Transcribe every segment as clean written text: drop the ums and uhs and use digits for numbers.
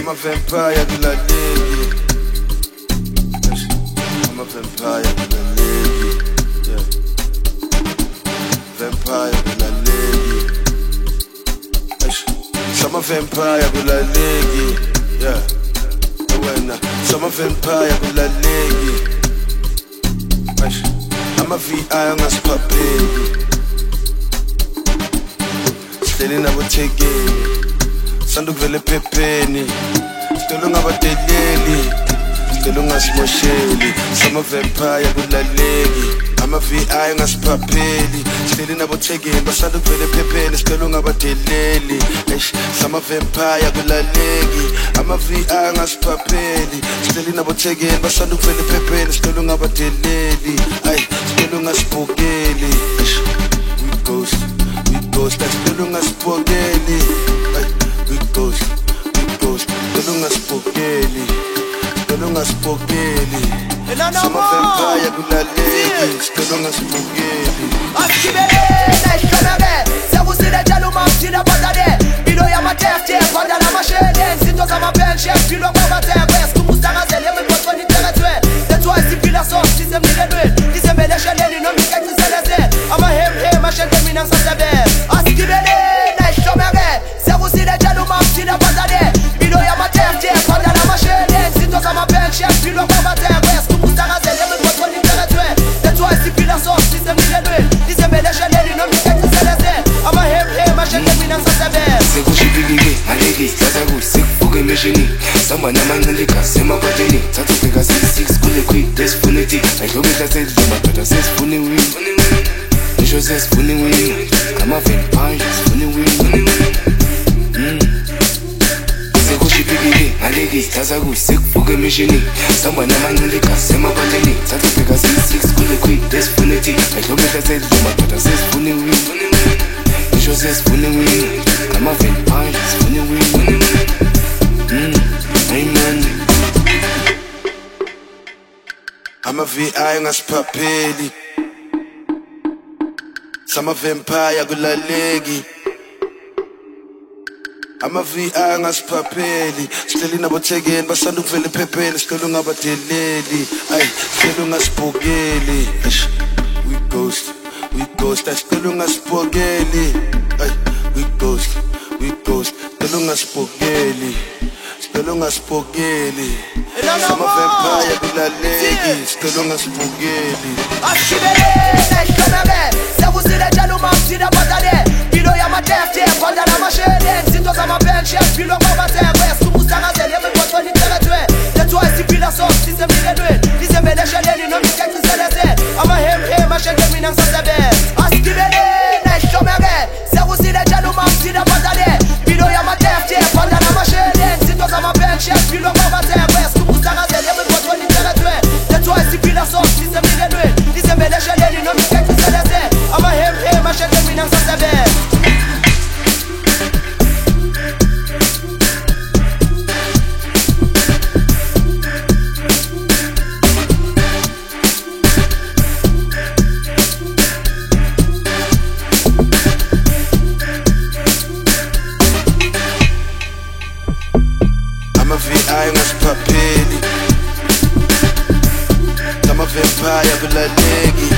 I'm a vampire kulaleki. I'm a vampire kulaleki. Yeah. Vampire kulaleki. I'm a vampire kulaleki. Yeah. I'm a vampire kulaleki. I'm a VI ngasiphapheli. Sihleli nabothekeni. Sanda kuvela ephepheni. Sicela ungabadeleli. Sicela ungasimosheli. Sama vampire kulaleki. Ama VI ngasiphapheli. Sihleli nabothekeni. Basanda kuvela ephepheni. Sicela ungabadeleli. Sama vampire kulaleki. Ama VI ngasiphapheli. Sihleli nabothekeni. Basanda kuvela ephepheni. Sicela ungabadeleli. Sicela ungasibukeli. We ghost. Sicela ungasibukeli. We ghost, sicela ungasibukeli. Sama vampire kulaleki, sicela ungasibukeli. Askibelele, ishonere, sekusile njalo umamthina badale. Bilo yamatefte, badala mashele. Zinto zamabenche, bilo kwabathe. Sikumustangazele, emibhotweni iterethwe. That's why siphila so, sisemnilelweni. Isembelesheleni, nomikeciseleze. Amahem, ashente mina ngisasebe. Askibelele, ishonere, sekusile njalo umamthina badale. Bilo yamatefte, badala mashele. Zinto zamabenche, bilo kwabathe. Sikumustangazele, emibhotweni iterethwe. That's why siphila so, sisemnilelweni. Isembelesheleni, nomikeciseleze. Amahem, ashente mina ngisasebe. Sekushibikile, ngaleki, tata kuyi, sekufuke emishini. Samba namancilika, semapateni. Thatha ufika 6 kule quick, desifuna iti. Ayihlobe ihlaseli, madoda sesifuna iwini. Ngisho sesifuna iwini. Ama-vampire, sifuna iwini. Sekushibikile, ngaleki, tata kuyi, sekufuke emishini. Samba namancilika, semapateni. Thatha ufika 6 kule quick, desifuna iti. Ayihlobe ihlaseli, madoda sesifuna iwini. Ngisho sesifuna iwini. Ama-vampire, sifuna iwini. Amen. I'm a VI ngasiphapheli. Sama vampire kulaleki. I'm a VI ngasiphapheli. Sihleli nabothekeni basanda kuvela ephepheni. Sicela ungabadeleli. Sicela ungasibukeli. We ghost. Sicela ungasibukeli. We ghost. Sicela ungasibukeli. Sicela ungasibukeli. Sama vampire kulaleki. Sicela ungasibukeli. Askibelele, ishonere, sekusile njalo umamthina badale. Bilo yamatefte, badala mashele. Zinto zamabenche, bilo kwabathe. Sikumustangazele, emibhotweni iterethwe. That's why siphila so, sisemnilelweni. Isembelesheleni, nomikeciseleze. Amahem, ashente mina ngisasebe. Askibelele, ishonere, sekusile njalo umamthina badale. Bilo yamatefte, badala mashele. Zinto zamabenche, bilo kwabathe. Sikumustangazele, emibhotweni iterethwe. That's why siphila so, sisemnilelweni. Isembelesheleni, nomikeciseleze. Amahem, ashente mina ngisasebe. I'm a VI ngasiphapheli. Sama vampire kulaleki.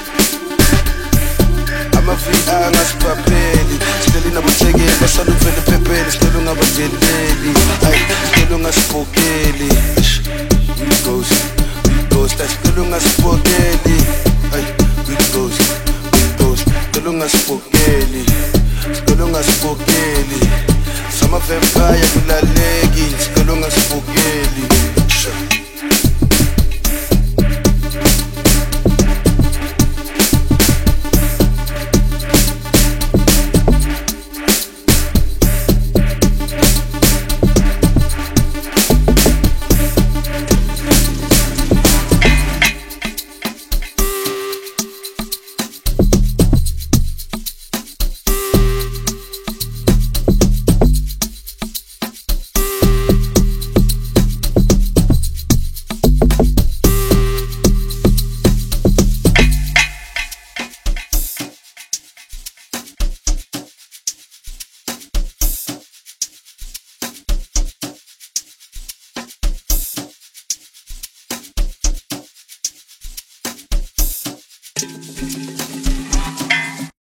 I'm a VI ngasiphapheli. Sihleli nabothekeni basanda kuvela ephepheni. Sicela ungabadeleli. Sicela ungasibukeli. We ghost. Sicela ungasibukeli. We ghost. Sicela ungasibukeli. Sicela ungasibukeli. Sama vampire kulaleki. Sicela ungasibukeli.